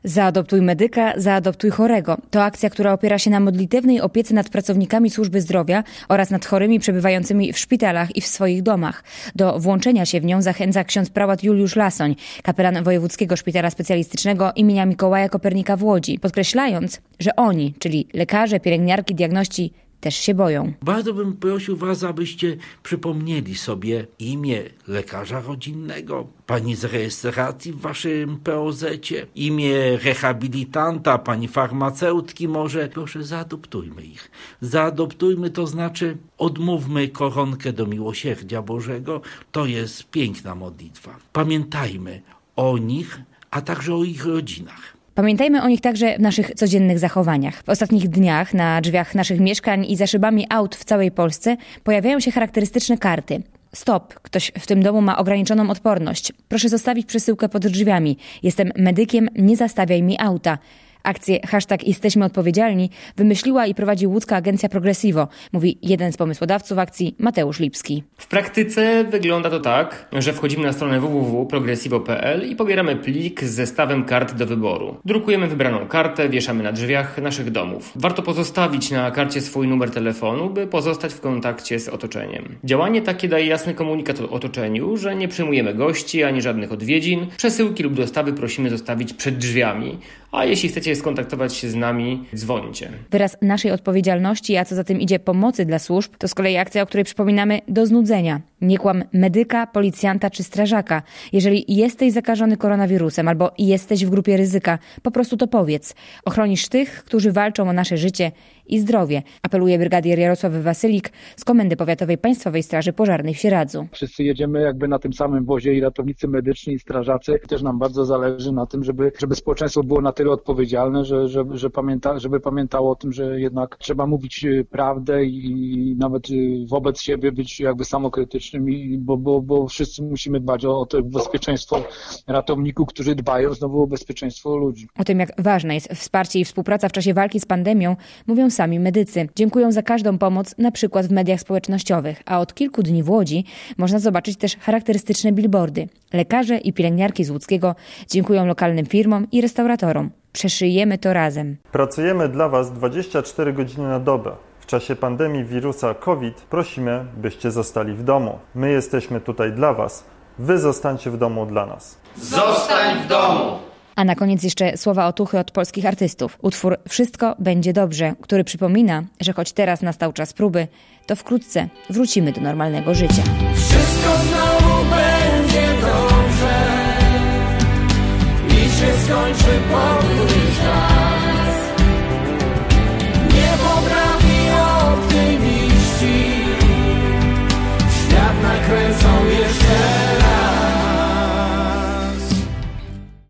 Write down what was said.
Zaadoptuj medyka, zaadoptuj chorego. To akcja, która opiera się na modlitewnej opiece nad pracownikami służby zdrowia oraz nad chorymi przebywającymi w szpitalach i w swoich domach. Do włączenia się w nią zachęca ksiądz prałat Juliusz Lasoń, kapelan Wojewódzkiego Szpitala Specjalistycznego imienia Mikołaja Kopernika w Łodzi, podkreślając, że oni, czyli lekarze, pielęgniarki, diagności, też się boją. Bardzo bym prosił was, abyście przypomnieli sobie imię lekarza rodzinnego, pani z rejestracji w waszym POZ-cie, imię rehabilitanta, pani farmaceutki może. Proszę, zaadoptujmy ich. Zaadoptujmy, to znaczy odmówmy koronkę do miłosierdzia Bożego. To jest piękna modlitwa. Pamiętajmy o nich, a także o ich rodzinach. Pamiętajmy o nich także w naszych codziennych zachowaniach. W ostatnich dniach na drzwiach naszych mieszkań i za szybami aut w całej Polsce pojawiają się charakterystyczne karty. Stop, ktoś w tym domu ma ograniczoną odporność. Proszę zostawić przesyłkę pod drzwiami. Jestem medykiem, nie zastawiaj mi auta. Akcję #Jesteśmy Odpowiedzialni wymyśliła i prowadzi łódzka agencja Progressivo, mówi jeden z pomysłodawców akcji, Mateusz Lipski. W praktyce wygląda to tak, że wchodzimy na stronę www.progressivo.pl i pobieramy plik z zestawem kart do wyboru. Drukujemy wybraną kartę, wieszamy na drzwiach naszych domów. Warto pozostawić na karcie swój numer telefonu, by pozostać w kontakcie z otoczeniem. Działanie takie daje jasny komunikat otoczeniu, że nie przyjmujemy gości ani żadnych odwiedzin. Przesyłki lub dostawy prosimy zostawić przed drzwiami, a jeśli chcecie skontaktować się z nami, dzwońcie. Wyraz naszej odpowiedzialności, a co za tym idzie pomocy dla służb, to z kolei akcja, o której przypominamy do znudzenia. Nie kłam medyka, policjanta czy strażaka. Jeżeli jesteś zakażony koronawirusem albo jesteś w grupie ryzyka, po prostu to powiedz. Ochronisz tych, którzy walczą o nasze życie i zdrowie, apeluje brygadier Jarosław Wasylik z Komendy Powiatowej Państwowej Straży Pożarnej w Sieradzu. Wszyscy jedziemy jakby na tym samym wozie, i ratownicy medyczni, i strażacy. Też nam bardzo zależy na tym, żeby społeczeństwo było na tyle odpowiedzialne, żeby pamiętało o tym, że jednak trzeba mówić prawdę i nawet wobec siebie być jakby samokrytycznym, bo wszyscy musimy dbać o to bezpieczeństwo ratowników, którzy dbają znowu o bezpieczeństwo ludzi. O tym, jak ważne jest wsparcie i współpraca w czasie walki z pandemią, mówią sami medycy. Dziękują za każdą pomoc, na przykład w mediach społecznościowych, a od kilku dni w Łodzi można zobaczyć też charakterystyczne billboardy. Lekarze i pielęgniarki z Łódzkiego dziękują lokalnym firmom i restauratorom. Przeszyjemy to razem. Pracujemy dla Was 24 godziny na dobę. W czasie pandemii wirusa COVID prosimy, byście zostali w domu. My jesteśmy tutaj dla Was. Wy zostańcie w domu dla nas. Zostań w domu! A na koniec jeszcze słowa otuchy od polskich artystów. Utwór Wszystko będzie dobrze, który przypomina, że choć teraz nastał czas próby, to wkrótce wrócimy do normalnego życia. Wszystko znowu będzie dobrze i się skończy podróż.